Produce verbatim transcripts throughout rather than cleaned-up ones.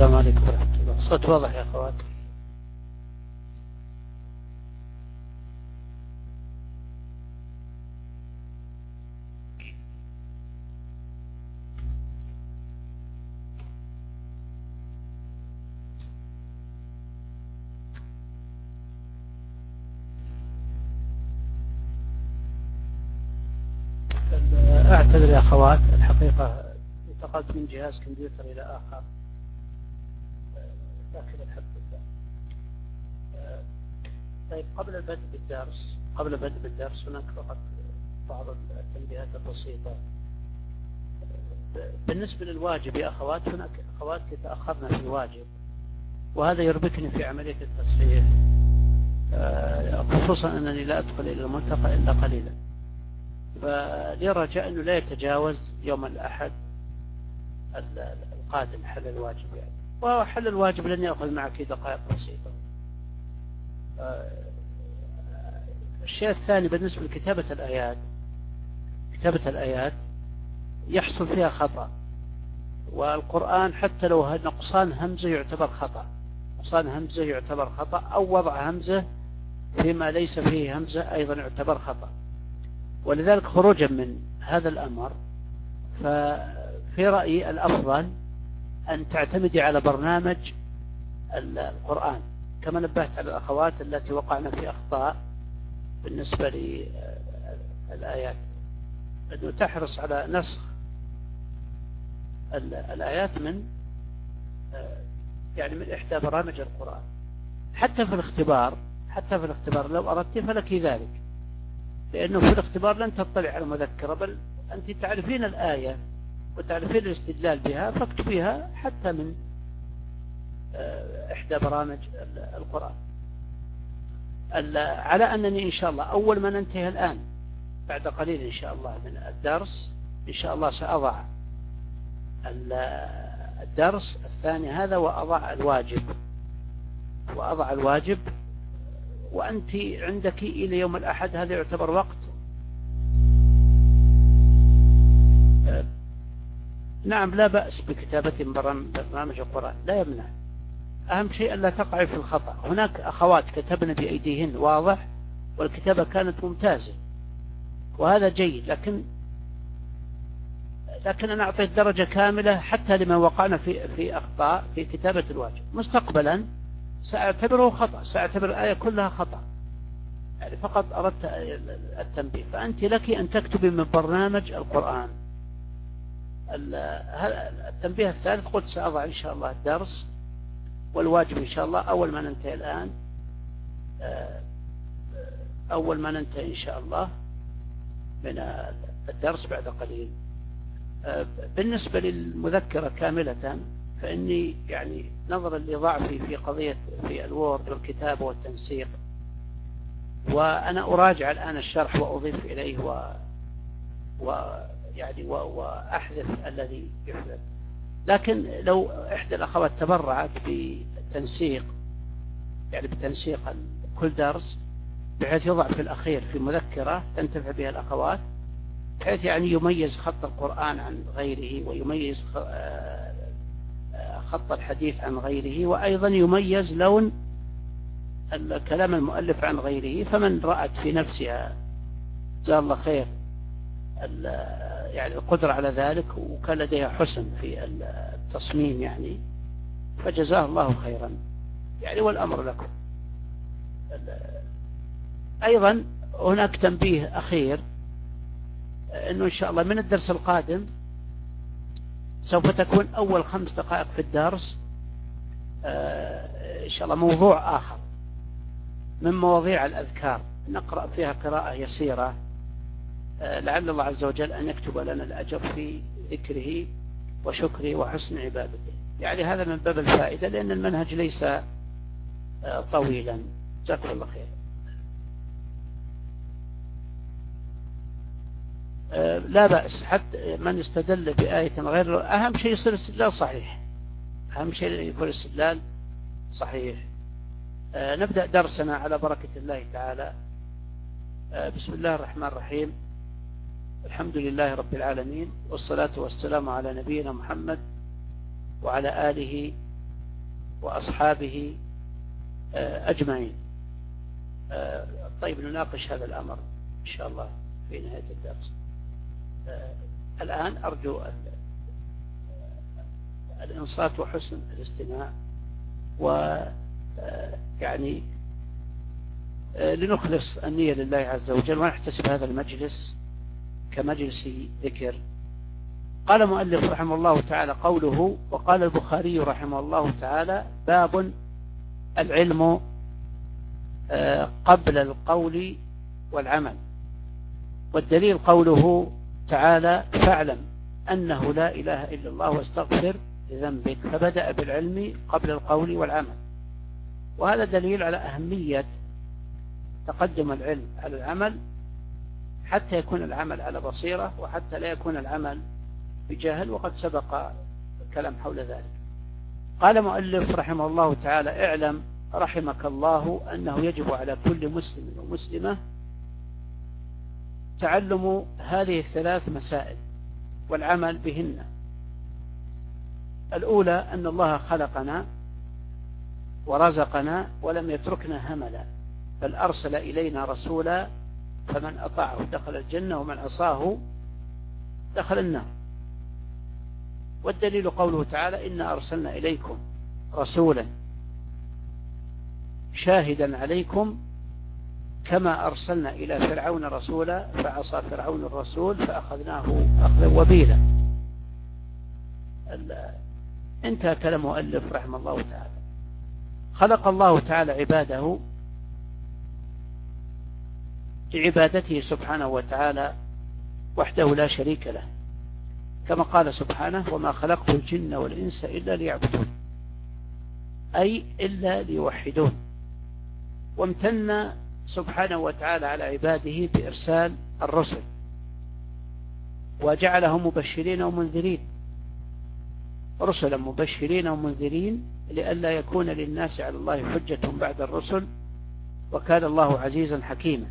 السلام عليكم ورحمة الله. الصوت واضح يا أخوات؟ أعتذر يا أخوات، الحقيقة انتقلت من جهاز كمبيوتر إلى آخر داخل الحفظ. طيب، قبل البدء بالدرس قبل البدء بالدرس هناك فقط بعض التنبيهات البسيطة. بالنسبة للواجب يا أخوات، هناك أخوات يتأخرن في الواجب، وهذا يربكني في عملية التصحيح، خصوصا أنني لا أدخل إلى الملتقى إلا قليلا. فلي رجاء أنه لا يتجاوز يوم الأحد القادم حل الواجب يعني. وحل الواجب لن يأخذ معك دقائق بسيطة. الشيء الثاني بالنسبة لكتابة الآيات، كتابة الآيات يحصل فيها خطأ، والقرآن حتى لو نقصان همزة يعتبر خطأ، نقصان همزة يعتبر خطأ، أو وضع همزة فيما ليس فيه همزة أيضا يعتبر خطأ. ولذلك خروجا من هذا الأمر، ففي رأيي الأفضل أن تعتمدي على برنامج القرآن، كما نبهت على الأخوات التي وقعنا في أخطاء بالنسبة للآيات، أنه تحرص على نسخ الآيات من يعني من إحدى برامج القرآن. حتى في الاختبار حتى في الاختبار لو أردت فلك ذلك، لأنه في الاختبار لن تطلع على المذكرة، بل أنت تعرفين الآية وتعرفين الاستدلال بها، فاكتبيها حتى من إحدى برامج القرآن. على أنني إن شاء الله أول ما ننتهي الآن بعد قليل إن شاء الله من الدرس، إن شاء الله سأضع الدرس الثاني هذا وأضع الواجب وأضع الواجب وأنت عندك إلى يوم الأحد، هذا يعتبر وقت. نعم، لا بأس بكتابة برنامج القرآن، لا يمنع. أهم شيء ألا تقع في الخطأ. هناك أخوات كتبن بأيديهن واضح والكتابة كانت ممتازة، وهذا جيد، لكن لكن أنا أعطيت درجة كاملة حتى لما وقعنا في في أخطاء في كتابة الواجب. مستقبلا سأعتبره خطأ، سأعتبر الآية كلها خطأ، يعني فقط أردت التنبيه. فأنت لك أن تكتبي من برنامج القرآن. التنبيه الثالث، قلت سأضع إن شاء الله الدرس والواجب إن شاء الله أول ما ننتهي الآن، أول ما ننتهي إن شاء الله من الدرس بعد قليل. بالنسبة للمذكرة كاملة، فإني يعني نظرا لضعفي في قضية في الوورد والكتابة والتنسيق، وأنا أراجع الآن الشرح وأضيف إليه و ويعني وأحذف الذي يحذف. لكن لو إحدى الأخوات تبرعت بتنسيق، يعني بتنسيق كل درس بحيث يضع في الأخير في مذكرة تنتفع بها الأخوات، بحيث يعني يميز خط القرآن عن غيره، ويميز خط الحديث عن غيره، وأيضا يميز لون الكلام المؤلف عن غيره. فمن رأت في نفسها جزاها الله خير يعني القدرة على ذلك، وكان لديها حسن في التصميم يعني، فجزاه الله خيرا يعني، والأمر لكم. أيضا هناك تنبيه أخير، أنه إن شاء الله من الدرس القادم سوف تكون أول خمس دقائق في الدرس إن شاء الله موضوع آخر من مواضيع الأذكار، نقرأ فيها قراءة يسيرة، لعل الله عز وجل أن يكتب لنا الأجر في ذكره وشكره وحسن عبادته. يعني هذا من باب الفائدة، لأن المنهج ليس طويلا. جزاكم الله خير. لا بأس حتى من استدل بآية غير، أهم شيء يصير استدلال صحيح، أهم شيء يكون استدلال صحيح. نبدأ درسنا على بركة الله تعالى. بسم الله الرحمن الرحيم، الحمد لله رب العالمين، والصلاة والسلام على نبينا محمد وعلى آله وأصحابه أجمعين. طيب نناقش هذا الأمر إن شاء الله في نهاية الدرس. الآن أرجو الإنصات وحسن الاستماع، ويعني لنخلص النية لله عز وجل ونحتسب هذا المجلس كمجلس ذكر. قال مؤلف رحمه الله تعالى قوله: وقال البخاري رحمه الله تعالى: باب العلم قبل القول والعمل. والدليل قوله تعالى: فاعلم أنه لا إله إلا الله واستغفر لذنبك، فبدأ بالعلم قبل القول والعمل. وهذا دليل على أهمية تقدم العلم على العمل، حتى يكون العمل على بصيرة وحتى لا يكون العمل بجهل، وقد سبق الكلام حول ذلك. قال مؤلف رحمه الله تعالى: اعلم رحمك الله أنه يجب على كل مسلم ومسلمة تعلم هذه الثلاث مسائل والعمل بهن. الأولى أن الله خلقنا ورزقنا ولم يتركنا هملا، بل أرسل إلينا رسولا فمن أطاعه دخل الجنة ومن عصاه دخل النار. والدليل قوله تعالى: إنا أرسلنا إليكم رسولا شاهدا عليكم كما أرسلنا إلى فرعون رسولا فعصى فرعون الرسول فأخذناه أخذا وبيلا. انتهى كلام مؤلف رحمه الله تعالى. خلق الله تعالى عباده لعبادته سبحانه وتعالى وحده لا شريك له، كما قال سبحانه: وما خلقت الجن والإنس إلا ليعبدون، أي إلا ليوحدون. وامتن سبحانه وتعالى على عباده بإرسال الرسل، وجعلهم مبشرين ومنذرين، رسلا مبشرين ومنذرين لئلا يكون للناس على الله حجة بعد الرسل، وكان الله عزيزا حكيما.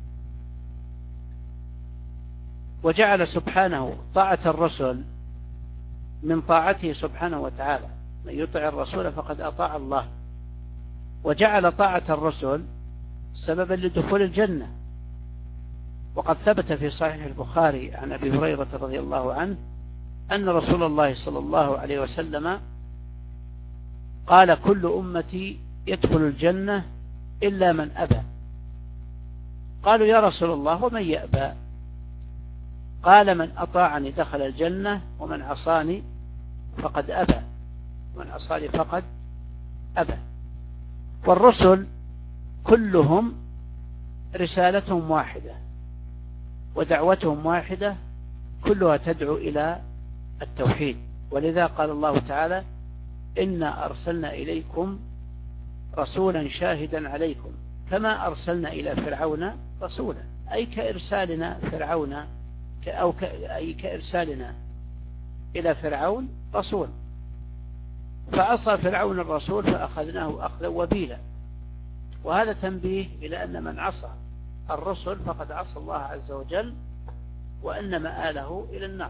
وجعل سبحانه طاعة الرسل من طاعته سبحانه وتعالى، من يطع الرسول فقد أطاع الله. وجعل طاعة الرسل سببا لدخول الجنة، وقد ثبت في صحيح البخاري عن أبي هريرة رضي الله عنه أن رسول الله صلى الله عليه وسلم قال: كل أمتي يدخل الجنة إلا من أبى. قالوا: يا رسول الله ومن يأبى؟ قال: من أطاعني دخل الجنة ومن عصاني فقد أبى، ومن عصاني فقد أبى. والرسل كلهم رسالتهم واحدة ودعوتهم واحدة، كلها تدعو إلى التوحيد. ولذا قال الله تعالى: إنا أرسلنا إليكم رسولا شاهدا عليكم كما أرسلنا إلى فرعون رسولا، أي كإرسالنا فرعون أو ك... أي كإرسالنا إلى فرعون رسول، فعصى فرعون الرسول فأخذناه أخذا وبيلا. وهذا تنبيه إلى أن من عصى الرسل فقد عصى الله عز وجل، وأن مآله إلى النار.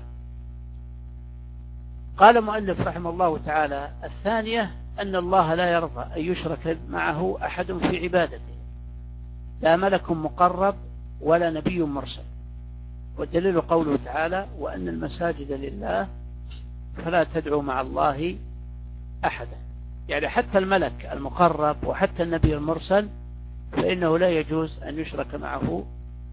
قال مؤلف رحمه الله تعالى: الثانية أن الله لا يرضى أن يشرك معه أحد في عبادته، لا ملك مقرب ولا نبي مرسل. والدليل قوله تعالى: وأن المساجد لله فلا تدعوا مع الله أحدا. يعني حتى الملك المقرب وحتى النبي المرسل فإنه لا يجوز أن يشرك معه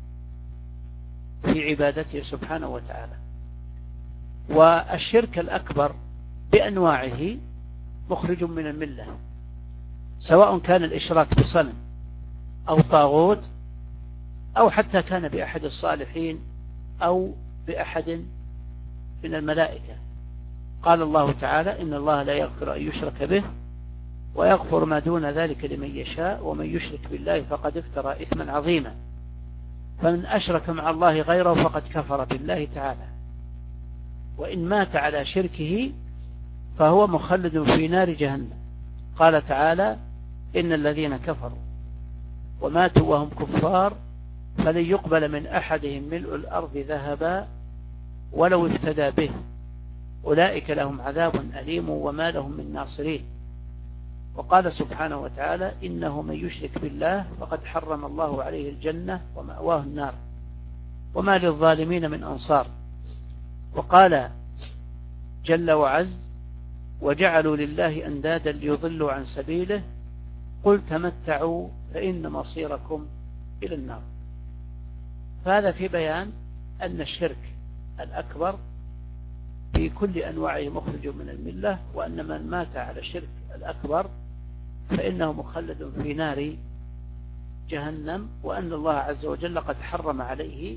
في عبادته سبحانه وتعالى. والشرك الأكبر بأنواعه مخرج من الملة، سواء كان الإشراك بصنم أو طاغوت، أو حتى كان بأحد الصالحين أو بأحد من الملائكة. قال الله تعالى: إن الله لا يغفر أن يشرك به ويغفر ما دون ذلك لمن يشاء ومن يشرك بالله فقد افترى إثما عظيما. فمن أشرك مع الله غيره فقد كفر بالله تعالى، وإن مات على شركه فهو مخلد في نار جهنم. قال تعالى: إن الذين كفروا وماتوا وهم كفار فلن يقبل من أحدهم ملء الأرض ذهبا ولو افتدى به أولئك لهم عذاب أليم وما لهم من ناصرين. وقال سبحانه وتعالى إنه من يشرك بالله فقد حرم الله عليه الجنة ومأواه النار وما للظالمين من أنصار. وقال جل وعز وجعلوا لله أندادا ليضلوا عن سبيله قل تمتعوا فإن مصيركم إلى النار. فهذا في بيان أن الشرك الأكبر في كل أنواعه مخرج من الملة، وأن من مات على الشرك الأكبر فإنه مخلد في نار جهنم، وأن الله عز وجل قد حرم عليه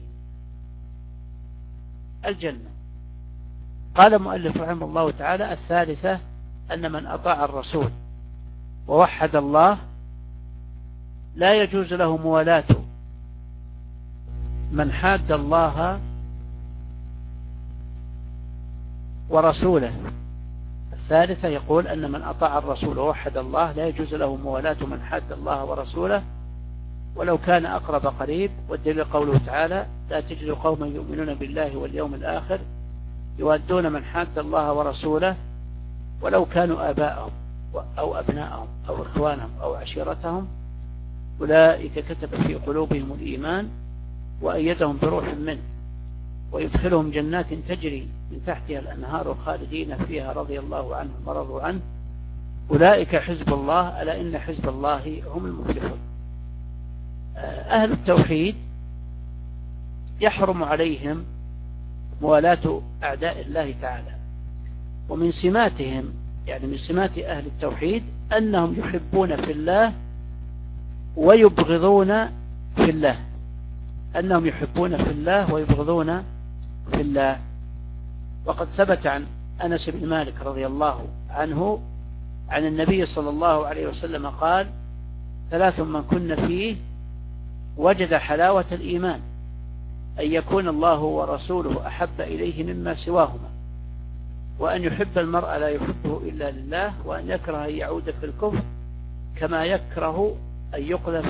الجنة. قال المؤلف رحمه الله تعالى: الثالثة أن من أطاع الرسول ووحد الله لا يجوز له موالاة من حاد الله ورسوله. الثالثة يقول أن من أطاع الرسول ووحد الله لا يجوز له موالاة من حاد الله ورسوله ولو كان أقرب قريب. والدليل قوله تعالى: لا تجد قوما يؤمنون بالله واليوم الآخر يوادون من حاد الله ورسوله ولو كانوا آباءهم أو أبناءهم أو إخوانهم أو عشيرتهم أولئك كتب في قلوبهم الإيمان وأيدهم بروح منه ويدخلهم جنات تجري من تحتها الأنهار خالدين فيها رضي الله عنهم ورضوا عنه أولئك حزب الله ألا إن حزب الله هم المفلحون. أهل التوحيد يحرم عليهم موالاة أعداء الله تعالى، ومن سماتهم يعني من سمات أهل التوحيد أنهم يحبون في الله ويبغضون في الله، أنهم يحبون في الله ويبغضون في الله. وقد ثبت عن أنس بن مالك رضي الله عنه عن النبي صلى الله عليه وسلم قال: ثلاث من كن فيه وجد حلاوة الإيمان أن يكون الله ورسوله أحب إليه مما سواهما، وأن يحب المرء لا يحبه إلا لله، وأن يكره أن يعود في الكفر كما يكره أن يقذف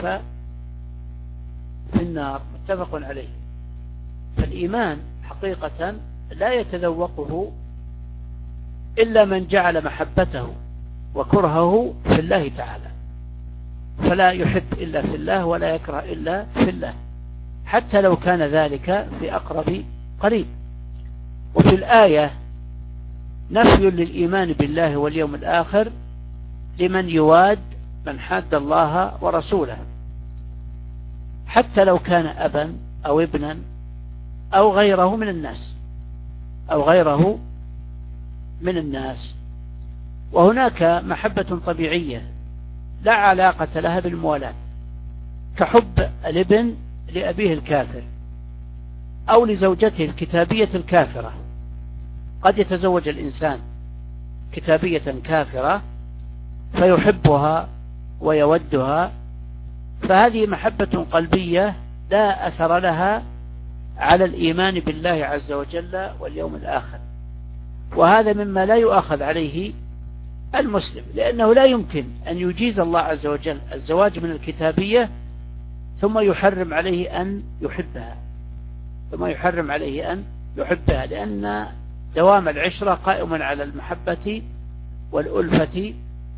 في النار. متفق عليه. فالإيمان حقيقة لا يتذوقه إلا من جعل محبته وكرهه في الله تعالى، فلا يحب إلا في الله ولا يكره إلا في الله، حتى لو كان ذلك في أقرب قريب. وفي الآية نفي للإيمان بالله واليوم الآخر لمن يواد من حاد الله ورسوله، حتى لو كان أبا أو ابنا أو غيره من الناس أو غيره من الناس. وهناك محبة طبيعية لا علاقة لها بالموالاة، كحب الابن لأبيه الكافر أو لزوجته الكتابية الكافرة. قد يتزوج الإنسان كتابية كافرة فيحبها ويودها، فهذه محبة قلبية لا أثر لها على الإيمان بالله عز وجل واليوم الآخر. وهذا مما لا يؤخذ عليه المسلم، لأنه لا يمكن أن يجيز الله عز وجل الزواج من الكتابية ثم يحرم عليه أن يحبها ثم يحرم عليه أن يحبها لأن دوام العشرة قائم على المحبة والألفة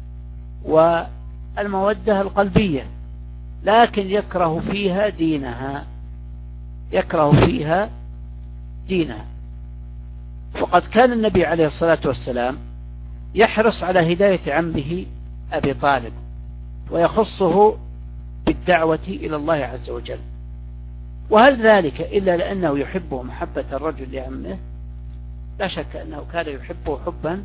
والمودة القلبية، لكن يكره فيها دينها يكره فيها دينها. وقد كان النبي عليه الصلاة والسلام يحرص على هداية عمه أبي طالب ويخصه بالدعوة إلى الله عز وجل. وهل ذلك إلا لأنه يحبه محبة الرجل لعمه؟ لا شك أنه كان يحبه حبا،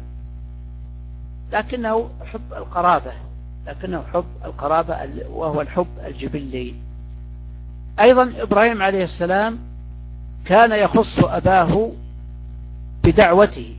لكنه حب القرابة لكنه حب القرابة وهو الحب الجبلي. أيضا إبراهيم عليه السلام كان يخص أباه بدعوته،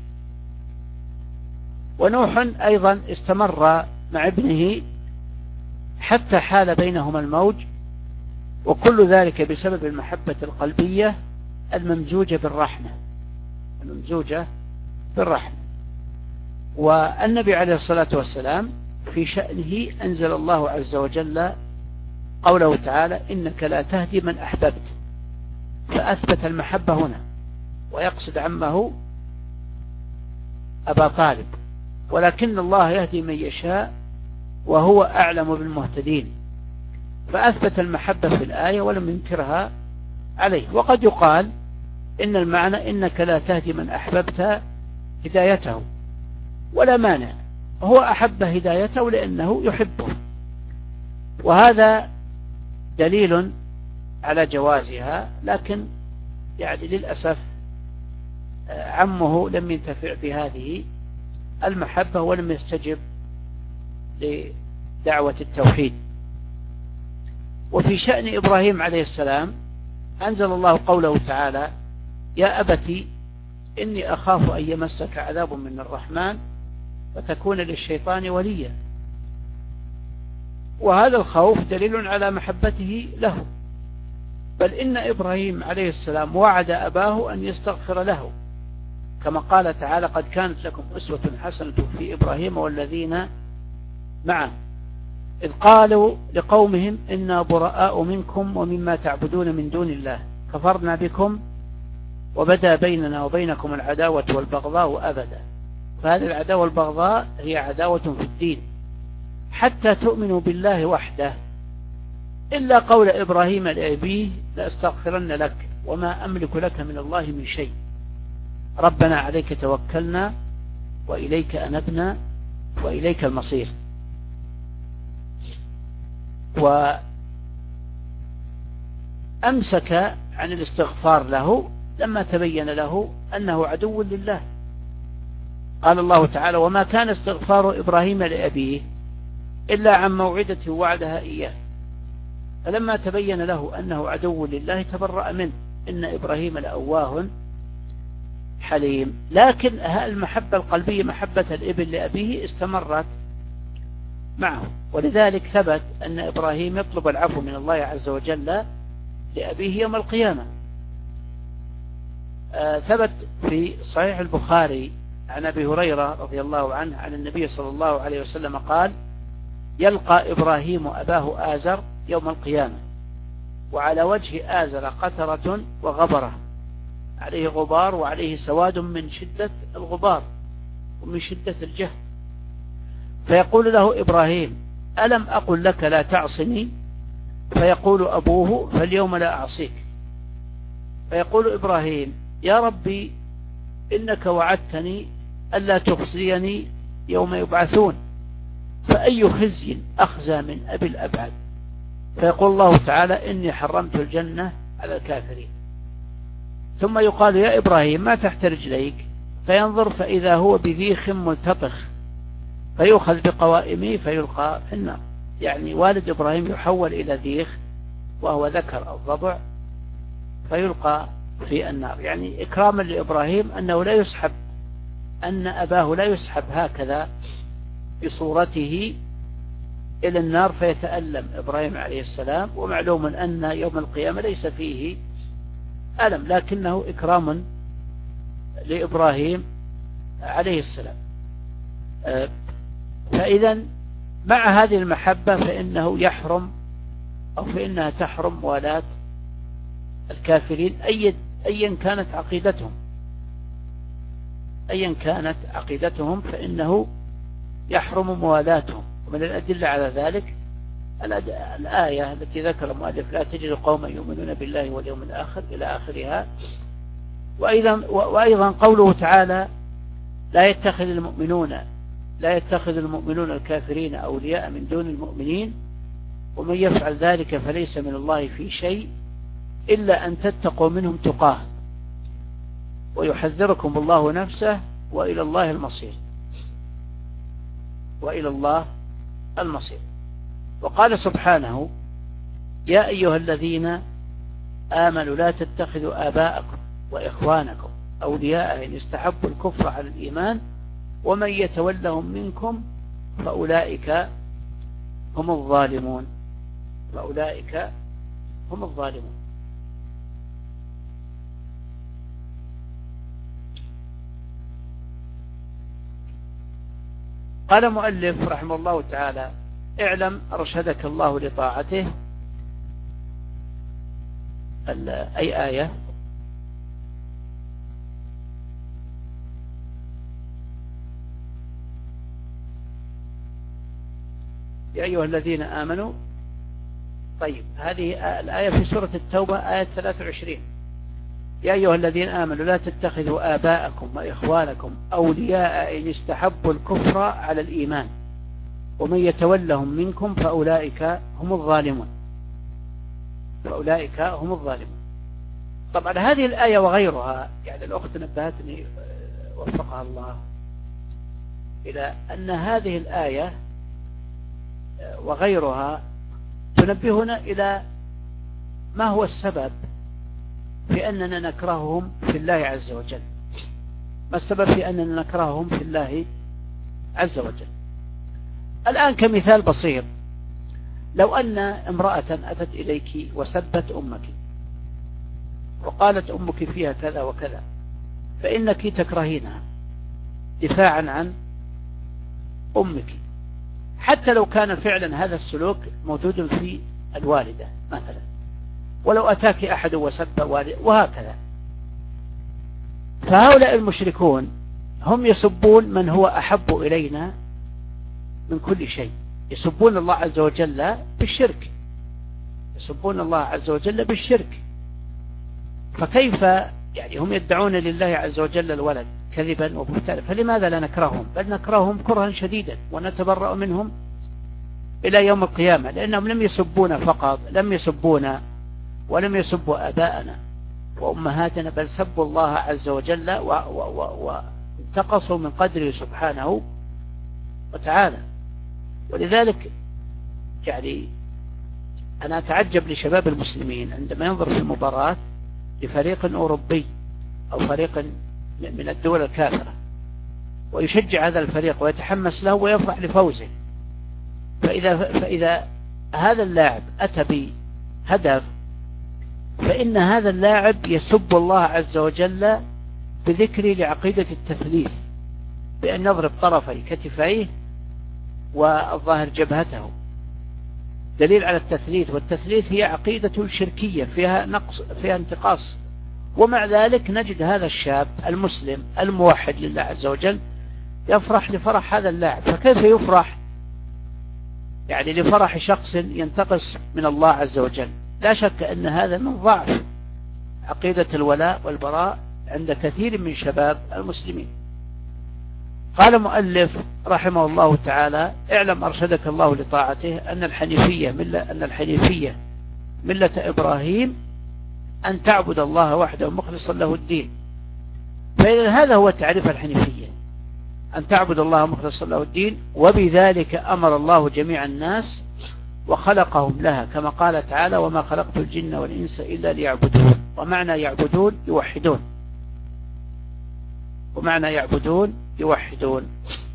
ونوح أيضا استمر مع ابنه حتى حال بينهما الموج، وكل ذلك بسبب المحبة القلبية الممزوجة بالرحمة الممزوجة بالرحمة. والنبي عليه الصلاة والسلام في شأنه أنزل الله عز وجل قوله تعالى: إنك لا تهدي من أحببت، فأثبت المحبة هنا ويقصد عمه أبا طالب، ولكن الله يهدي من يشاء وهو أعلم بالمهتدين، فأثبت المحبة في الآية ولم ينكرها عليه. وقد يقال إن المعنى إنك لا تهدي من أحببت هدايته، ولا مانع، هو أحب هدايته لأنه يحبه، وهذا دليل على جوازها. لكن يعني للأسف عمه لم ينتفع بهذه المحبة ولم يستجب لدعوة التوحيد. وفي شأن إبراهيم عليه السلام أنزل الله قوله تعالى: يا أبت إني أخاف أن يمسك عذاب من الرحمن فتكون للشيطان وليا. وهذا الخوف دليل على محبته له، بل إن إبراهيم عليه السلام وعد أباه أن يستغفر له، كما قال تعالى: قد كانت لكم أسوة حسنة في إبراهيم والذين معه إذ قالوا لقومهم إنا براء منكم ومما تعبدون من دون الله كفرنا بكم وبدا بيننا وبينكم العداوة والبغضاء أبدا. فهذه العداوة والبغضاء هي عداوة في الدين حتى تؤمنوا بالله وحده، إلا قول إبراهيم لأبيه: لأستغفرن لك وما أملك لك من الله من شيء، ربنا عليك توكلنا وإليك أنبنا وإليك المصير. وأمسك عن الاستغفار له لما تبين له أنه عدو لله. قال الله تعالى: وما كان استغفار إبراهيم لأبيه إلا عن موعدة وعدها إياه. فلما تبين له أنه عدو لله تبرأ منه. إن إبراهيم لأواه حليم. لكن المحبة القلبية محبة الابن لأبيه استمرت معه، ولذلك ثبت أن إبراهيم يطلب العفو من الله عز وجل لأبيه يوم القيامة. آه ثبت في صحيح البخاري عن أبي هريرة رضي الله عنه عن النبي صلى الله عليه وسلم قال: يلقى إبراهيم أباه آزر يوم القيامة وعلى وجه آزر قترة وغبرة، عليه غبار وعليه سواد من شدة الغبار ومن شدة الجهد، فيقول له إبراهيم: ألم أقل لك لا تعصني؟ فيقول أبوه: فاليوم لا أعصيك. فيقول إبراهيم: يا ربي إنك وعدتني ألا تخزيني يوم يبعثون، فأي خزي أخزى من أبي الأبعد؟ فيقول الله تعالى: إني حرمت الجنة على الكافرين. ثم يقال: يا إبراهيم ما تحت رجليك؟ فينظر فإذا هو بذيخ ملتطخ، فيؤخذ بقوائمه فيلقى في النار. يعني والد إبراهيم يحول إلى ذيخ وهو ذكر الضبع فيلقى في النار، يعني إكراما لإبراهيم أنه لا يسحب، أن أباه لا يسحب هكذا بصورته إلى النار فيتألم إبراهيم عليه السلام. ومعلوم أن يوم القيامة ليس فيه ألم، لكنه إكرام لإبراهيم عليه السلام. فإذا مع هذه المحبة فإنه يحرم أو فإنها تحرم موالاة الكافرين أيا كانت عقيدتهم، أيا كانت عقيدتهم فإنه يحرم موالاتهم. ومن الأدلة على ذلك الآية التي ذكر المؤلف: لا تجد قوما يؤمنون بالله واليوم الآخر إلى آخرها. وأيضا, وأيضا قوله تعالى: لا يتخذ المؤمنون لا يتخذ المؤمنون الكافرين أولياء من دون المؤمنين ومن يفعل ذلك فليس من الله في شيء إلا أن تتقوا منهم تقاه ويحذركم الله نفسه وإلى الله المصير وإلى الله المصير. وقال سبحانه: يا أيها الذين آمنوا لا تتخذوا آباءكم وإخوانكم أولياء إن استحبوا الكفر على الإيمان ومن يتولهم منكم فأولئك هم الظالمون فأولئك هم الظالمون. قال مؤلف رحمه الله تعالى: اعلم أرشدك الله لطاعته. أي آية؟ يا أيها الذين آمنوا. طيب هذه الآية في سورة التوبة آية ثلاثة وعشرين. يا أيها الذين آمنوا لا تتخذوا آباءكم وإخوانكم أولياء إن استحبوا الكفر على الإيمان ومن يتولهم منكم فأولئك هم الظالمون. فأولئك هم الظالمون. طبعا هذه الآية وغيرها، يعني الأخت نبهتني وفقها الله إلى أن هذه الآية وغيرها تنبهنا إلى ما هو السبب في أننا نكرههم في الله عز وجل. ما السبب في أننا نكرههم في الله عز وجل؟ الآن كمثال بسيط، لو أن امرأة أتت إليك وسبت أمك وقالت أمك فيها كذا وكذا، فإنك تكرهينها دفاعا عن أمك، حتى لو كان فعلا هذا السلوك موجود في الوالدة مثلا، ولو أتاك أحد وسب والد وهكذا. فهؤلاء المشركون هم يسبون من هو أحب إلينا من كل شيء، يسبون الله عز وجل بالشرك، يسبون الله عز وجل بالشرك. فكيف يعني هم يدعون لله عز وجل الولد كذبا وبهتانا، فلماذا لا نكرههم؟ بل نكرههم كرها شديدا ونتبرأ منهم إلى يوم القيامة، لأنهم لم يسبونا فقط، لم يسبونا ولم يسبوا آباءنا وأمهاتنا، بل سبوا الله عز وجل وانتقصوا من قدره سبحانه وتعالى. ولذلك يعني أنا أتعجب لشباب المسلمين عندما ينظر في المباراة لفريق أوروبي أو فريق من الدول الكافرة ويشجع هذا الفريق ويتحمس له ويفرح لفوزه، فإذا, فإذا هذا اللاعب أتى بهدف فإن هذا اللاعب يسب الله عز وجل بذكر لعقيدة التثليث، بأن يضرب طرفي كتفيه والظاهر جبهته، دليل على التثليث. والتثليث هي عقيدة شركية فيها نقص، فيها انتقاص، ومع ذلك نجد هذا الشاب المسلم الموحد لله عز وجل يفرح لفرح هذا اللاعب. فكيف يفرح يعني لفرح شخص ينتقص من الله عز وجل؟ لا شك أن هذا من ضعف عقيدة الولاء والبراء عند كثير من شباب المسلمين. قال مؤلف رحمه الله تعالى: اعلم أرشدك الله لطاعته أن الحنيفية ملة, أن الحنيفية ملة إبراهيم أن تعبد الله وحده مخلصا له الدين. فإذا هذا هو تعريف الحنيفية، أن تعبد الله مخلصا له الدين، وبذلك أمر الله جميع الناس وخلقهم لها، كما قال تعالى: وما خلقت الجن والإنس إلا ليعبدون. ومعنى يعبدون يوحدون، ومعنى يعبدون يوحدون.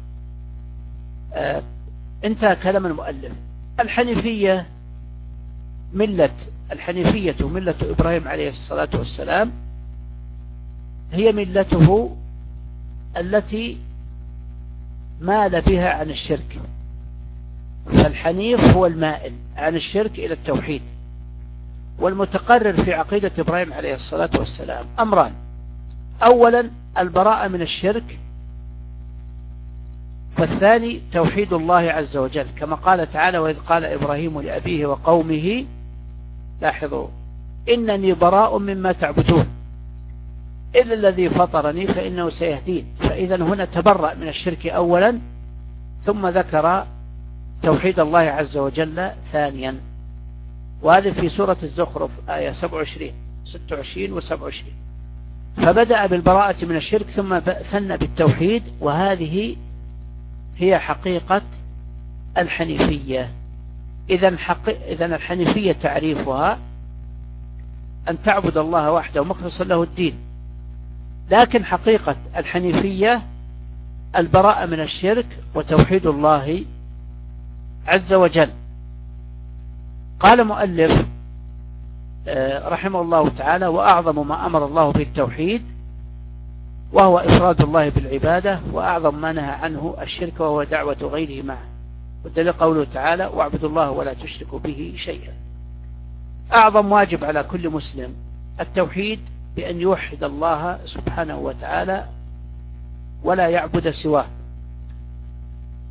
آه انتهى كلام المؤلف. الحنيفية ملة الحنيفية ملة إبراهيم عليه الصلاة والسلام، هي ملته التي مال بها عن الشرك. فالحنيف هو المائل عن الشرك إلى التوحيد. والمتقرر في عقيدة إبراهيم عليه الصلاة والسلام أمران: أولا البراءة من الشرك، والثاني توحيد الله عز وجل، كما قال تعالى: وإذ قال إبراهيم لأبيه وقومه، لاحظوا: إنني براء مما تعبدون إلا الذي فطرني فإنه سيهدين. فإذا هنا تبرأ من الشرك أولا، ثم ذكر توحيد الله عز وجل ثانيا. وهذا في سورة الزخرف آية سبعة وعشرين ستة وعشرين وسبعة وعشرين. فبدأ بالبراءة من الشرك ثم ثنى بالتوحيد، وهذه هي حقيقة الحنيفية. إذن حقي... إذن الحنيفية تعريفها أن تعبد الله وحده مخلصا له الدين، لكن حقيقة الحنيفية البراءة من الشرك وتوحيد الله عز وجل. قال مؤلف رحمه الله تعالى: وأعظم ما أمر الله بالتوحيد وهو إفراد الله بالعبادة، وأعظم ما نهى عنه الشرك وهو دعوة غيره معه. والدليل قوله تعالى: واعبدوا الله ولا تشركوا به شيئا. أعظم واجب على كل مسلم التوحيد، بأن يوحد الله سبحانه وتعالى ولا يعبد سواه.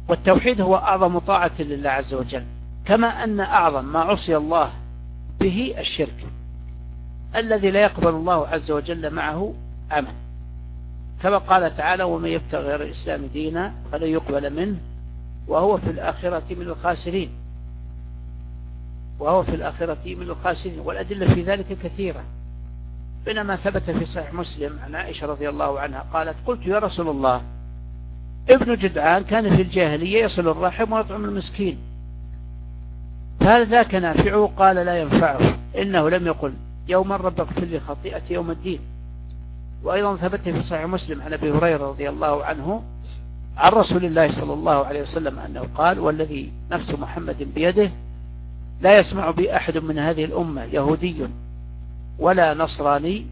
والتوحيد هو أعظم طاعة لله عز وجل، كما أن أعظم ما عصي الله به الشرك الذي لا يقبل الله عز وجل معه عمل، كما قال تعالى: ومن يبتغي غير الإسلام دينا فلن يقبل منه وهو في الآخرة من الخاسرين وهو في الآخرة من الخاسرين. والأدلة في ذلك كثيرة، بينما ثبت في صحيح مسلم عن عائشة رضي الله عنها قالت: قلت يا رسول الله، ابن جدعان كان في الجاهلية يصل الرحم ويطعم المسكين، فهل ذاك نافعه؟ قال: لا ينفعه، إنه لم يقل يوما رب اغفر لي خطيئتي يوم الدين. وأيضا ثبت في صحيح مسلم عن أبي هريرة رضي الله عنه عن رسول الله صلى الله عليه وسلم أنه قال: والذي نفس محمد بيده لا يسمع بي أحد من هذه الأمة يهودي ولا نصراني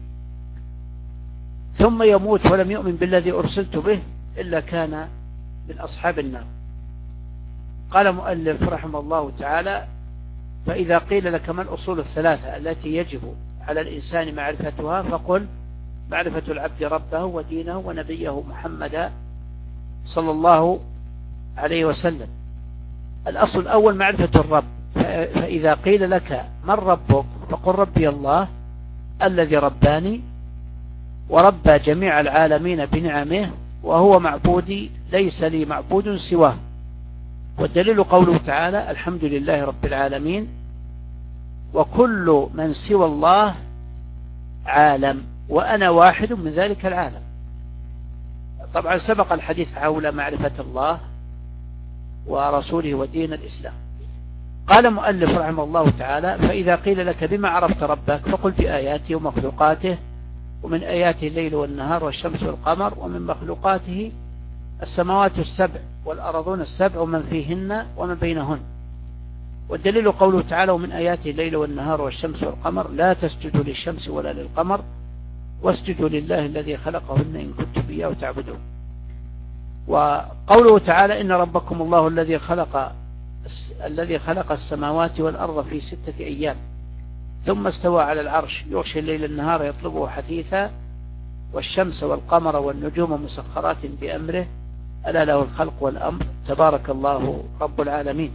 ثم يموت ولم يؤمن بالذي أرسلت به إلا كان من أصحاب النار. قال مؤلف رحمه الله تعالى: فإذا قيل لك ما الأصول الثلاثة التي يجب على الإنسان معرفتها فقل: معرفة العبد ربه ودينه ونبيه محمد صلى الله عليه وسلم. الأصل الأول معرفة الرب، فإذا قيل لك من ربك فقل: ربي الله الذي رباني وربى جميع العالمين بنعمه وهو معبودي ليس لي معبود سواه. والدليل قوله تعالى: الحمد لله رب العالمين وكل من سوى الله عالم وأنا واحد من ذلك العالم. طبعا سبق الحديث حول معرفة الله ورسوله ودين الإسلام. قال مؤلف رحمه الله تعالى: فإذا قيل لك بما عرفت ربك فقل بآياته ومخلوقاته، ومن آياته الليل والنهار والشمس والقمر، ومن مخلوقاته السماوات السبع والأرضون السبع ومن فيهن ومن بينهن. والدليل قوله تعالى: ومن آياته الليل والنهار والشمس والقمر لا تسجدوا للشمس ولا للقمر واسجدوا لله الذي خلقهن إن كنتم إياه تعبدون. وقوله تعالى: إن ربكم الله الذي خلق الذي خلق السماوات والأرض في ستة أيام ثم استوى على العرش يغشي الليل النهار يطلبه حثيثا والشمس والقمر والنجوم مسخرات بأمره ألا له الخلق والأمر تبارك الله رب العالمين.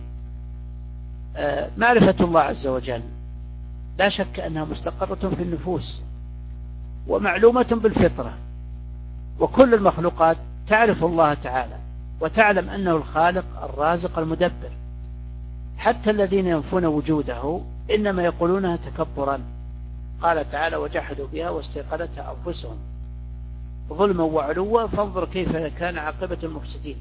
معرفة الله عز وجل لا شك أنها مستقرة في النفوس ومعلومة بالفطرة، وكل المخلوقات تعرف الله تعالى وتعلم أنه الخالق الرازق المدبر، حتى الذين ينفون وجوده إنما يقولونها تكبرا. قال تعالى: وجحدوا بها واستيقنتها أنفسهم ظلما وعلوا فانظر كيف كان عاقبة المفسدين.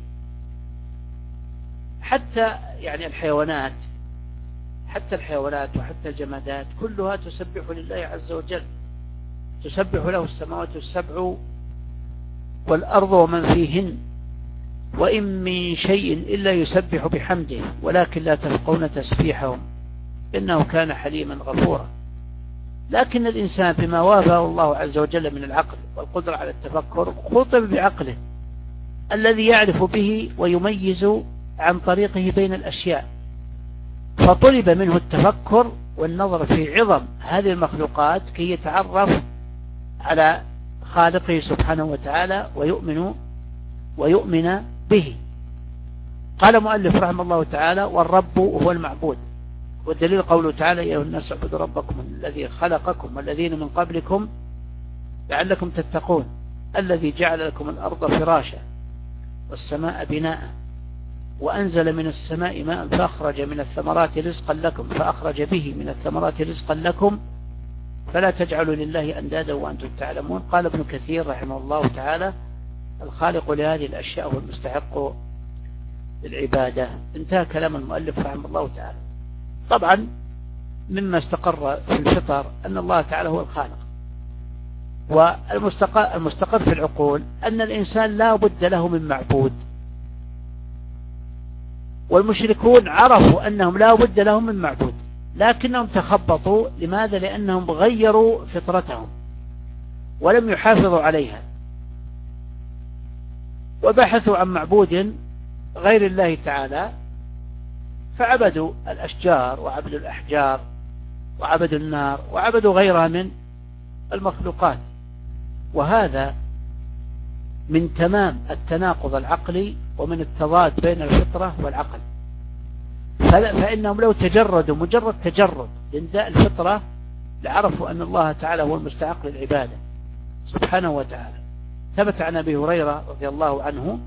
حتى يعني الحيوانات حتى الحيوانات وحتى الجمادات كلها تسبح لله عز وجل، تسبح له السماوات السبع والأرض ومن فيهن وإن من شيء إلا يسبح بحمده ولكن لا تفقهون تسبيحهم إنه كان حليما غفورا. لكن الإنسان بما وافاه الله عز وجل من العقل والقدرة على التفكر خطب بعقله الذي يعرف به ويميز عن طريقه بين الأشياء، فطلب منه التفكر والنظر في عظم هذه المخلوقات كي يتعرف على خالقه سبحانه وتعالى ويؤمن ويؤمن به. قال مؤلف رحمه الله تعالى: والرب هو المعبود. والدليل قوله تعالى: يا أيها الناس اعبدوا ربكم الذي خلقكم والذين من قبلكم لعلكم تتقون الذي جعل لكم الأرض فراشا والسماء بناء وأنزل من السماء ماء فأخرج من الثمرات رزقا لكم فأخرج به من الثمرات رزقا لكم فلا تجعلوا لله أندادا وأنتم تعلمون. قال ابن كثير رحمه الله تعالى: الخالق لهذه الأشياء هو المستحق للعبادة. انتهى كلام المؤلف رحمه الله تعالى. طبعا مما استقر في الفطر أن الله تعالى هو الخالق، والمستقر المستقر في العقول أن الإنسان لا بد له من معبود، والمشركون عرفوا أنهم لا بد لهم من معبود لكنهم تخبطوا. لماذا؟ لأنهم غيروا فطرتهم ولم يحافظوا عليها وبحثوا عن معبود غير الله تعالى، فعبدوا الأشجار وعبدوا الأحجار وعبدوا النار وعبدوا غيرها من المخلوقات. وهذا من تمام التناقض العقلي ومن التضاد بين الفطرة والعقل. فإنهم لو تجردوا مجرد تجرد لنداء الفطرة لعرفوا أن الله تعالى هو المستحق للعبادة سبحانه وتعالى. ثبت عن أبي هريرة رضي الله عنه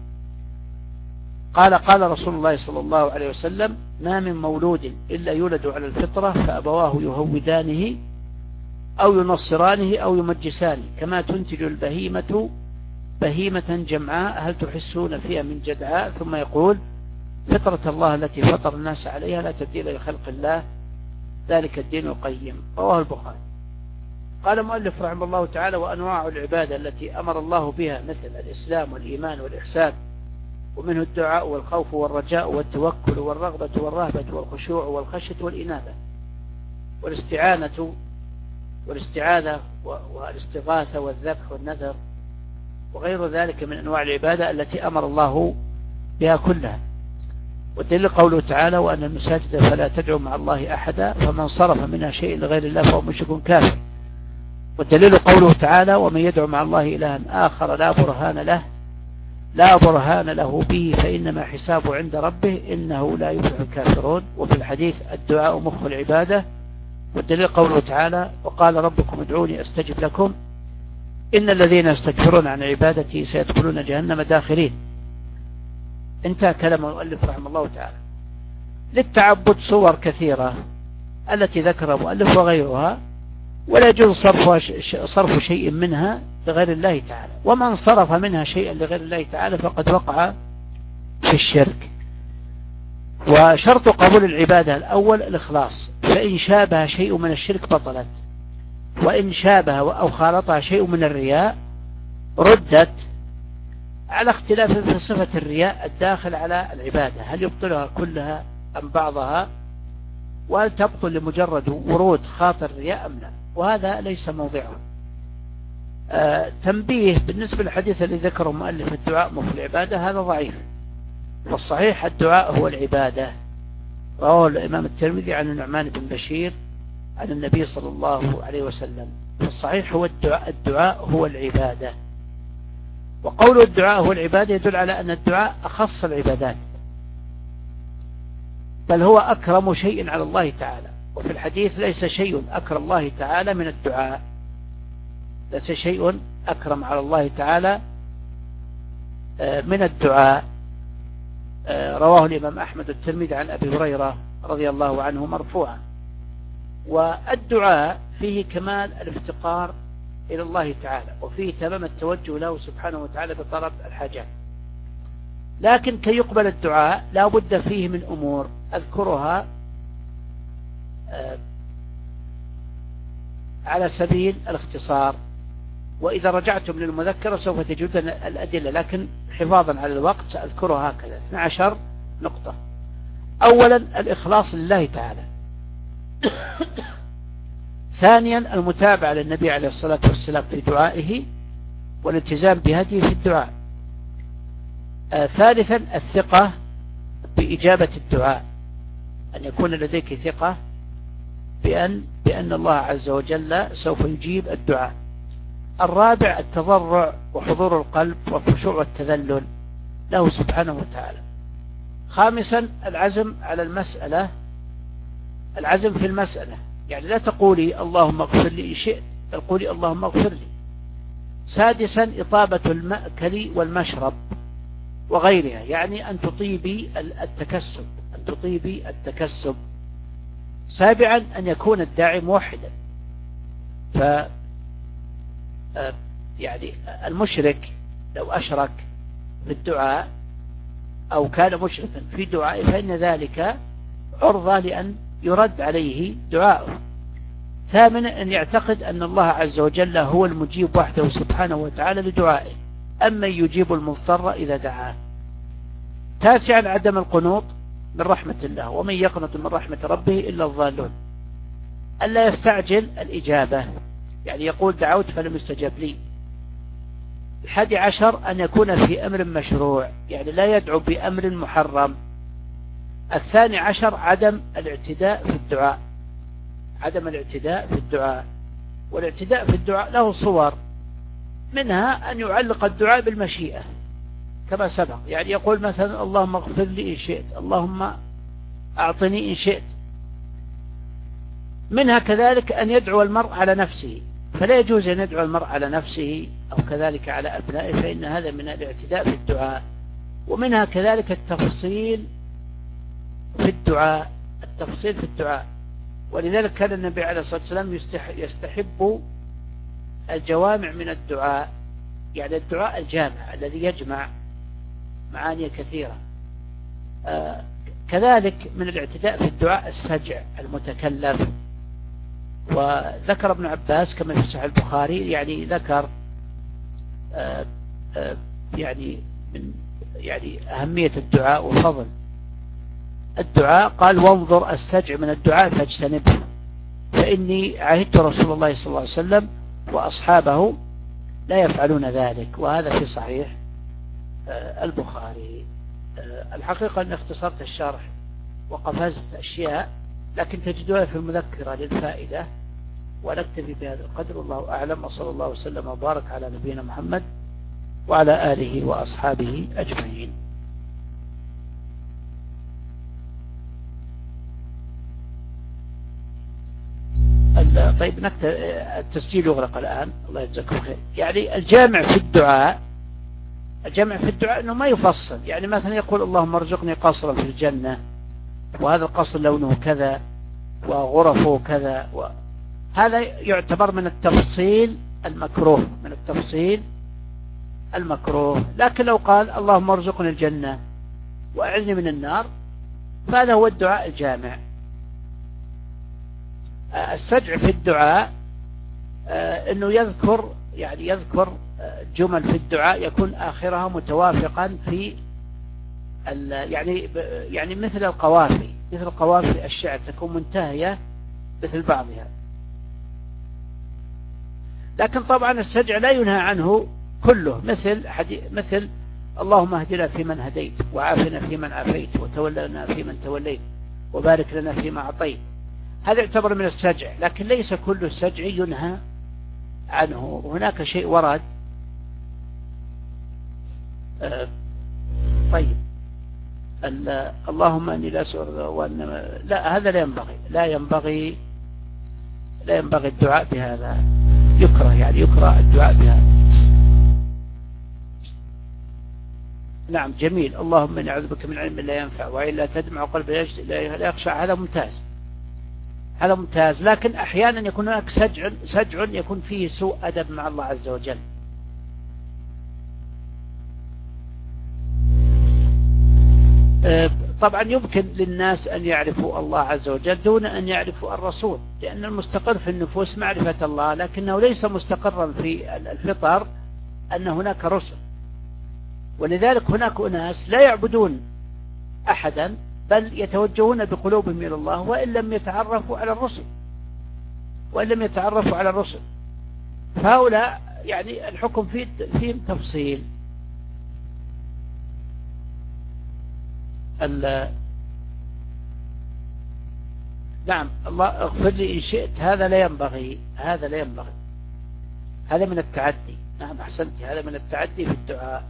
قال قال رسول الله صلى الله عليه وسلم: ما من مولود إلا يولد على الفطرة فأبواه يهودانه أو ينصرانه أو يمجسانه كما تنتج البهيمة بهيمة جمعاء هل تحسون فيها من جدعاء. ثم يقول: فطرة الله التي فطر الناس عليها لا تبديل لخلق الله ذلك الدين القيم. رواه البخاري. قال المؤلف رحمه الله تعالى: وأنواع العبادة التي أمر الله بها مثل الإسلام والإيمان والإحسان، ومنه الدعاء والخوف والرجاء والتوكل والرغبة والرهبة والخشوع والخشية والإنابة والاستعانة والاستعاذة والاستغاثة والذبح والنذر وغير ذلك من أنواع العبادة التي أمر الله بها كلها. والدليل قوله تعالى: وأن المساجد فلا تدعو مع الله أحدا فمن صرف منها شيء لغير الله فهو مشرك كافر. والدليل قوله تعالى: ومن يدعو مع الله إلها آخر لا برهان له لا برهان له به فإنما حسابه عند ربه إنه لا يفلح الكافرون. وفي الحديث: الدعاء مخ العبادة. والدليل قوله تعالى: وقال ربكم ادعوني أستجب لكم إن الذين يستكبرون عن عبادتي سيدخلون جهنم داخرين. انتهى كلام المؤلف رحمه الله تعالى. للتعبد صور كثيرة التي ذكرها المؤلف وغيرها، ولا يجوز صرف صرف شيء منها لغير الله تعالى، ومن صرف منها شيئا لغير الله تعالى فقد وقع في الشرك. وشرط قبول العبادة الأول الإخلاص، فإن شابه شيء من الشرك بطلت، وإن شابه أو خالطها شيء من الرياء ردت، على اختلاف في صفة الرياء الداخل على العبادة، هل يبطلها كلها أم بعضها، وهل تبطل لمجرد ورود خاطر الرياء أم لا، وهذا ليس موضعه. آه تنبيه بالنسبة للحديث الذي ذكره مؤلف الدعاء مخ العبادة، هذا ضعيف، والصحيح الدعاء هو العبادة. رواه الإمام الترمذي عن النعمان بن بشير عن النبي صلى الله عليه وسلم. فالصحيح هو الدعاء, الدعاء هو العبادة. وقول الدعاء هو العبادة يدل على أن الدعاء أخص العبادات، بل هو أكرم شيء على الله تعالى. وفي الحديث: ليس شيء أكرم الله تعالى من الدعاء، ليس شيء أكرم على الله تعالى من الدعاء. رواه الإمام أحمد الترمذي عن أبي هريرة رضي الله عنه مرفوعا. والدعاء فيه كمال الافتقار إلى الله تعالى، وفيه تمام التوجه له سبحانه وتعالى بطلب الحاجات. لكن كي يقبل الدعاء لا بد فيه من أمور أذكرها على سبيل الاختصار، وإذا رجعتم للمذكرة سوف تجدون الأدلة، لكن حفاظا على الوقت سأذكرها هكذا اثنتي عشرة نقطة. أولا الإخلاص لله تعالى. ثانيا المتابعة للنبي عليه الصلاة والسلام في دعائه والالتزام بهديه في الدعاء. آه ثالثا الثقة بإجابة الدعاء، أن يكون لديك ثقة بأن, بأن الله عز وجل سوف يجيب الدعاء. الرابع التضرع وحضور القلب والخشوع والتذلل له سبحانه وتعالى. خامسا العزم على المسألة، العزم في المسألة، يعني لا تقولي اللهم اغفر لي إن شئت، بل قولي اللهم اغفر لي. سادسا إطابة المأكل والمشرب وغيرها، يعني أن تطيبي التكسب، أن تطيبي التكسب. سابعا أن يكون الداعي موحدا، ف يعني المشرك لو أشرك في الدعاء أو كان مشركا في دعاء فإن ذلك عرضة لأن يرد عليه دعاءه. ثامنا أن يعتقد أن الله عز وجل هو المجيب وحده سبحانه وتعالى لدعائه، أما يجيب المضطر إذا دعاه. تاسعا عدم القنوط من رحمة الله، ومن يقنط من رحمة ربه إلا الضالون. ألا يستعجل الإجابة، يعني يقول دعوت فلم يستجب لي. الحادي عشر أن يكون في أمر مشروع، يعني لا يدعو بأمر محرم. الثاني عشر عدم الاعتداء في الدعاء، عدم الاعتداء في الدعاء. والاعتداء في الدعاء له صور، منها أن يعلق الدعاء بالمشيئة كما سبق، يعني يقول مثلا اللهم اغفر لي إن شئت، اللهم أعطني إن شئت. منها كذلك أن يدعو المرء على نفسه، فلا يجوز أن يدعو المرء على نفسه أو كذلك على أبنائه، فإن هذا من الاعتداء في الدعاء. ومنها كذلك التفصيل في الدعاء، التفصيل في الدعاء. ولذلك كان النبي عليه الصلاة والسلام يستحب الجوامع من الدعاء، يعني الدعاء الجامع الذي يجمع معاني كثيرة. آه كذلك من الاعتداء في الدعاء السجع المتكلف. وذكر ابن عباس كما في صحيح البخاري، يعني ذكر آه آه يعني من يعني أهمية الدعاء وفضل الدعاء. قال وانظر السجع من الدعاء فاجتنبه، فإني عهدت رسول الله صلى الله عليه وسلم وأصحابه لا يفعلون ذلك. وهذا في صحيح البخاري. الحقيقة أن اختصرت الشرح وقفزت أشياء، لكن تجدها في المذكرة للفائدة. ونكتفي بهذا القدر، والله أعلم، وصلى الله وسلم وبارك على نبينا محمد وعلى آله وأصحابه أجمعين. طيب نكتب التسجيل يغلق الآن، الله يجزاكم خير. يعني الجامع في الدعاء، الجامع في الدعاء أنه ما يفصل، يعني مثلا يقول اللهم ارزقني قصرا في الجنة، وهذا القصر لونه كذا وغرفه كذا، هذا يعتبر من التفصيل المكروه، من التفصيل المكروه. لكن لو قال اللهم ارزقني الجنة وأعذني من النار، فهذا هو الدعاء الجامع. السجع في الدعاء أنه يذكر يعني يذكر جمل في الدعاء يكون آخرها متوافقا في يعني يعني مثل القوافي، مثل قوافي الشعر تكون منتهية مثل بعضها. لكن طبعا السجع لا ينهى عنه كله، مثل مثل اللهم اهدنا فيمن هديت، وعافنا فيمن عافيت، وتولنا فيمن توليت، وبارك لنا فيما أعطيت. هذا يعتبر من السجع، لكن ليس كل السجع ينهى عنه. هناك شيء ورد. آه طيب اللهم اني لا سؤال وانما لا، هذا لا ينبغي، لا ينبغي لا ينبغي الدعاء بهذا، يكره، يعني يكره الدعاء بهذا. نعم جميل. اللهم اني اعوذ بك من علم لا ينفع وعين لا تدمع وقلب لا يخشع، هذا ممتاز، هذا ممتاز. لكن احيانا يكون هناك سجع سجع يكون فيه سوء ادب مع الله عز وجل. طبعا يمكن للناس أن يعرفوا الله عز وجل دون أن يعرفوا الرسول، لأن المستقر في النفوس معرفة الله، لكنه ليس مستقرا في الفطر أن هناك رسل. ولذلك هناك أناس لا يعبدون أحدا، بل يتوجهون بقلوبهم إلى الله وإن لم يتعرفوا على الرسل، وإن لم يتعرفوا على الرسل. فهؤلاء يعني الحكم فيه فيهم تفصيل. نعم الله اغفر لي إن شئت، هذا لا ينبغي، هذا لا ينبغي، هذا من التعدي. نعم أحسنت، هذا من التعدي في الدعاء.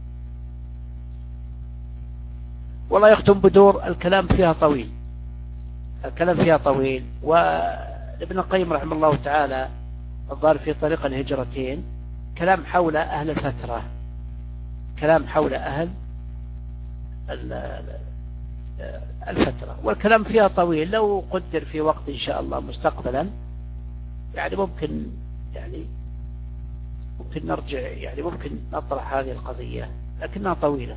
والله يختم بدور، الكلام فيها طويل، الكلام فيها طويل. وابن القيم رحمه الله تعالى الظاهر في طريق الهجرتين كلام حول أهل الفترة، كلام حول أهل الفترة، والكلام فيها طويل. لو قدر في وقت إن شاء الله مستقبلا يعني ممكن يعني ممكن نرجع، يعني ممكن نطرح هذه القضية، لكنها طويلة.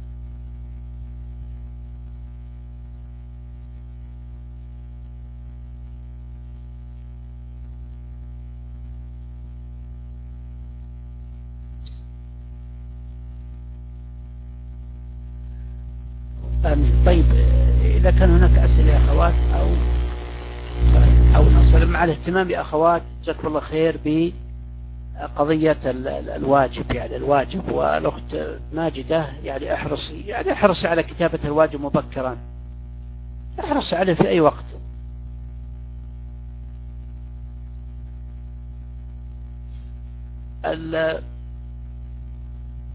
طيب إذا كان هناك أسئلة يا أخوات أو أو نصل مع الاهتمام يا أخوات، جزاكم الله خير بقضية الواجب، يعني الواجب. والأخت ماجدة يعني احرصي، يعني احرصي على كتابة الواجب مبكرا، احرصي عليه في أي وقت.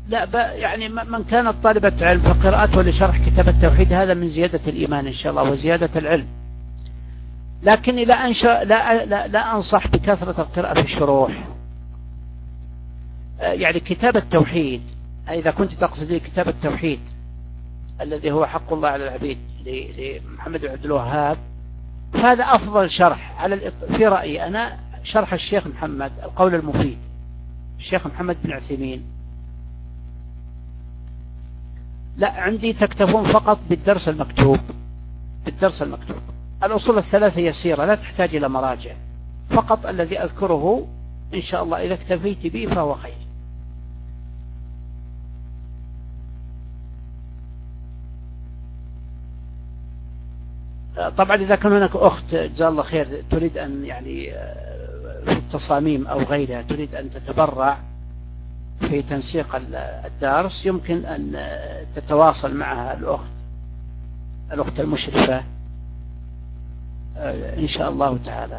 لا ب... يعني من كانت طالبة علم فقراءته لشرح كتاب التوحيد هذا من زيادة الإيمان إن شاء الله وزيادة العلم. لكني لا, أنشأ لا, لا, لا أنصح بكثرة القراءة في الشروح. يعني كتاب التوحيد إذا كنت تقصدي كتاب التوحيد الذي هو حق الله على العبيد لمحمد بن عبد الوهاب، فهذا أفضل شرح على في رأيي أنا شرح الشيخ محمد القول المفيد، الشيخ محمد بن عثيمين. لا عندي تكتفون فقط بالدرس المكتوب، بالدرس المكتوب. الأصول الثلاثة يسيرة لا تحتاج إلى مراجع، فقط الذي أذكره إن شاء الله إذا اكتفيت به فهو خير. طبعا إذا كان هناك أخت جزاها الله خير تريد أن يعني في التصاميم أو غيرها تريد أن تتبرع في تنسيق الدرس، يمكن أن تتواصل معها الأخت الأخت المشرفة إن شاء الله تعالى.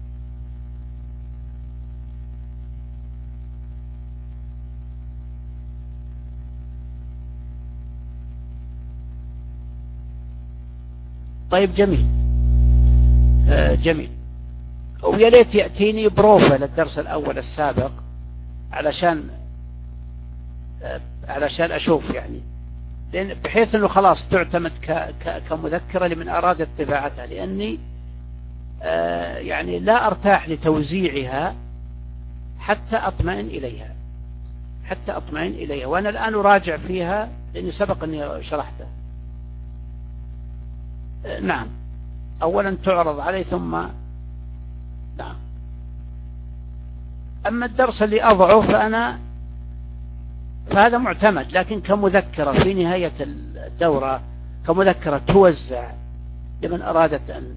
طيب جميل جميل. ويا ريت يأتيني بروفة للدرس الأول السابق علشان علشان أشوف يعني، لأن بحيث أنه خلاص تعتمد كمذكرة لمن أراد اتباعتها، لأني يعني لا أرتاح لتوزيعها حتى أطمئن إليها حتى أطمئن إليها وأنا الآن أراجع فيها لأني سبق أني شرحته. نعم أولا تعرض علي ثم نعم. أما الدرس اللي أضعه فأنا فهذا معتمد، لكن كمذكرة في نهاية الدورة كمذكرة توزع لمن أرادت أن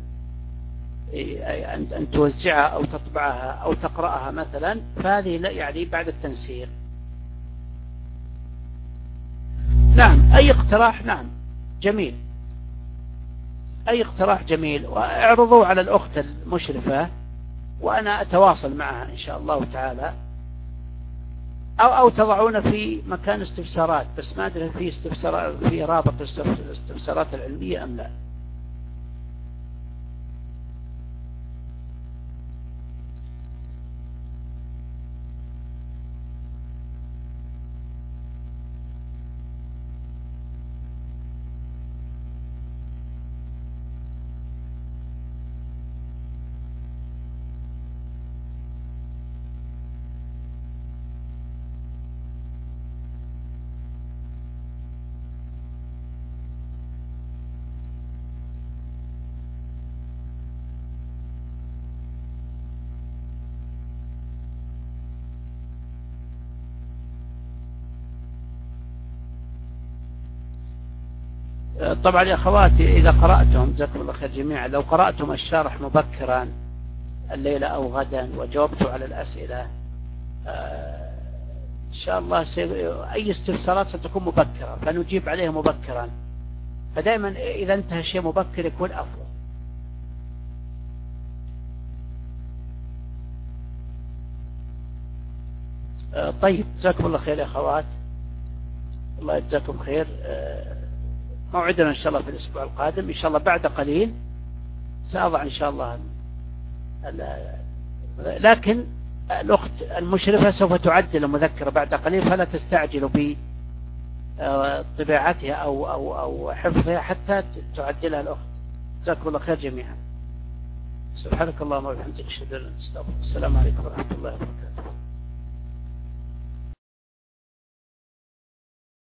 أن توزعها أو تطبعها أو تقرأها مثلا، فهذه لا يعني بعد التنسيق. نعم أي اقتراح نعم جميل، أي اقتراح جميل، واعرضوا على الأخت المشرفة وأنا أتواصل معها إن شاء الله تعالى، أو أو تضعون في مكان استفسارات، بس ما أدري في استفسارات في رابط الاستفسارات العلمية أم لا. طبعا يا أخواتي إذا قرأتم جزاكم الله خير جميعا، لو قرأتم الشرح مبكرا الليلة أو غدا وجاوبتوا على الأسئلة إن شاء الله أي استفسارات ستكون مبكرة فنجيب عليها مبكرا، فدائما إذا انتهى شيء مبكر يكون أفضل. طيب جزاكم الله خير يا أخوات، الله يجزاكم خير. موعدنا إن شاء الله في الأسبوع القادم إن شاء الله بعد قليل سأضع إن شاء الله، لكن الأخت المشرفة سوف تعدل المذكرة بعد قليل فلا تستعجلوا بطباعتها أو أو أو حفظها حتى تعدلها الأخت. جزاكم الله خير جميعا. سبحانك اللهم وبحمدك أشهد أن لا إله إلا أنت أستغفرك. السلام عليكم ورحمة الله وبركاته.